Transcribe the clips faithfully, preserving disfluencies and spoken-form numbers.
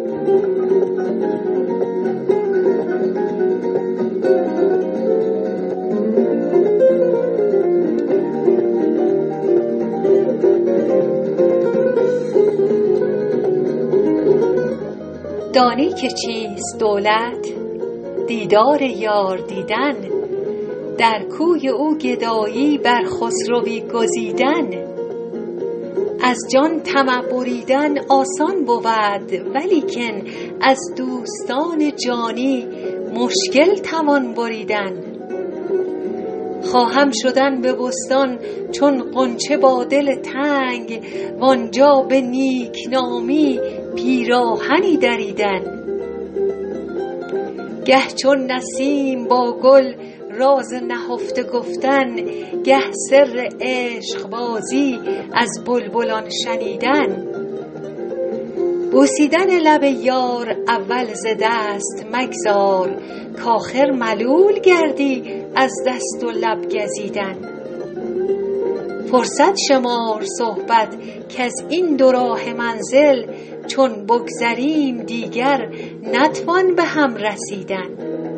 دانی که چیست دولت؟ دیدار یار دیدن، در کوی او گدایی بر خسروی گزیدن. از جان طمع بریدن آسان بود، ولیکن از دوستان جانی مشکل توان بریدن. خواهم شدن به بستان چون غنچه با دل تنگ، وانجا به نیکنامی پیراهنی دریدن. گه چون نسیم با گل راز نهفته گفتن، گه سر عشق بازی از بلبلان شنیدن. بوسیدن لب یار اول ز دست مگذار، کآخر ملول گردی از دست و لب گزیدن. فرصت شمار صحبت کز این دو راه منزل، چون بگذریم دیگر نتوان به هم رسیدن.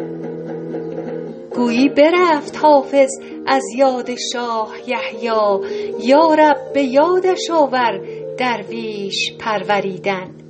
گویی برفت حافظ از یاد شاه یحیی، یا رب به یادش آور درویش پروریدن.